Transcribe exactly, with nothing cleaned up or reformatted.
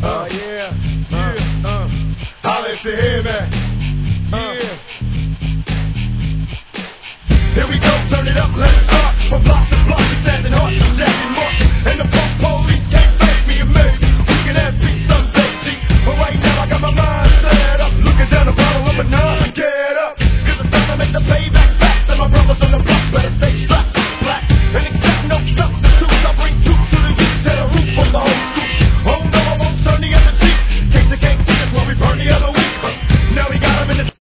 Uh, yeah, yeah, uh, holla if you hear me. Uh. Yeah. Here we go, turn it up, let it start. From block to block, we standing hard to death.